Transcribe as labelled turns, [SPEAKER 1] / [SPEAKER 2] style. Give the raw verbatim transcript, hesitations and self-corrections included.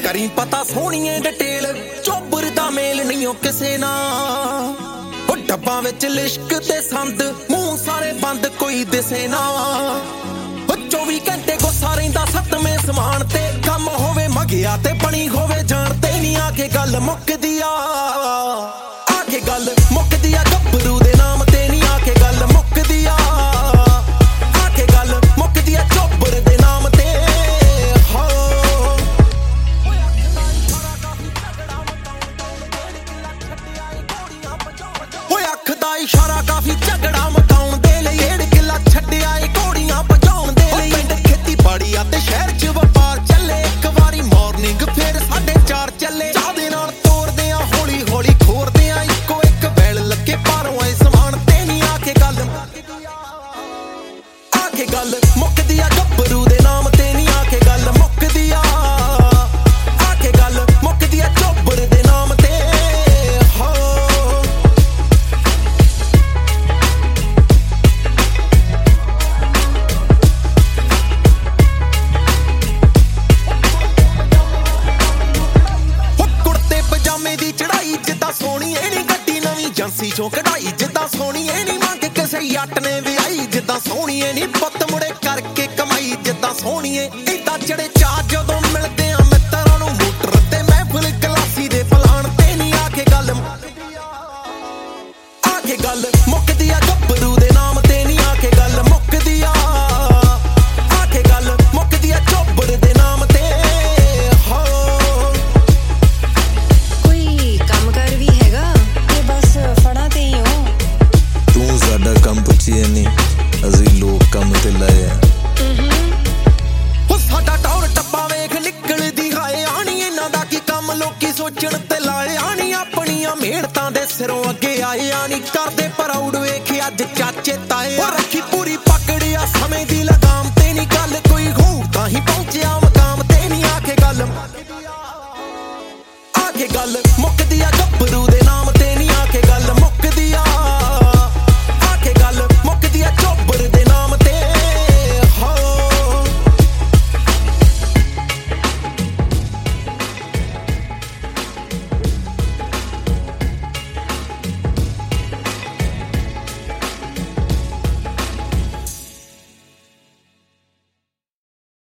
[SPEAKER 1] करी पता सोहणीए डिटेल चोबर दा मेल नहीं ओ किसे नाल ओ डब्बां विच लिश्क ते संद मूंह सारे बंद कोई दिसे ना ओ चौबी घंटे गुस्सा रहिंदा सतवें समान ते कम होवे मगिया ते बनी होवे जान ते नहीं आके गल मुकदी आ आके गल मुकदी आ गब्बरू दे नाम ते नहीं आके गल मुकदी आ आके गल मुकदी आ चोबर दे नाम ते हो ओए अख दा इशारा काफी झगड़ा मकाउण दे लई डेढ़ किला छड्डिया ए घोड़ियां भजाउण दे लई पिंड खेतीबाड़ी आ ते शहर च वपार चले एक वारी मॉर्निंग फिर साढ़े चार चले चाह दे नाल तोड़दे आ हौली हौली खोरदे आ इक्को एक बैल लगे पारों आए समान ते नहीं आके गल आके गल मुकदी आ गब्बरू दे नाम ते नहीं आके गल मुकदी आ आके गल मुकदी आ चोबर दे नाम ते हो कुर्ते पजामे दी चढ़ाई जिद्दां सोहणी ए नी गड्डी नवीं एजेंसी चों कढाई जिद्दां सोहणी ए नी मंग किसे जट ने विआई जिद्दां सोहणी ए नी पुੱਤ मुड़े करके कमाई जिद्दां सोहणी ए इदां चढ़े चार जदों मिलदे आ मित्तरां नूं मोटर ते महफिल गलासी दे फलाण ते नहीं आके गल आके गल मुकदी आ गब्बरू दे नाम ते नहीं आके गल मुकदी आ आके गल मुकदी आ चोबर दे नाम ते हो
[SPEAKER 2] कोई काम कर भी हैगा ते बस फड़ा ते ही हो
[SPEAKER 3] तू साडा काम पुछी नहीं ਅਸੀਂ ਲੋਕ ਕੰਮ ਤੇ ਲਾਏ ਆ
[SPEAKER 1] ਉਹ ਸਾਡਾ ਟੌਰ ਟੱਪਾ ਵੇਖ ਨਿਕਲਦੀ ਹਾਏ ਆਣੀ ਇਹਨਾਂ ਦਾ ਕੀ ਕੰਮ ਲੋਕੀ ਸੋਚਣ ਤੇ ਲਾਏ ਆਣੀ ਆਪਣੀਆਂ ਮਿਹਨਤਾਂ ਦੇ ਸਿਰੋਂ ਅੱਗੇ ਆਏ ਆਣੀ ਕਰਦੇ ਪ੍ਰਾਊਡ ਵੇਖ ਅੱਜ ਚਾਚੇ ਤਾਏ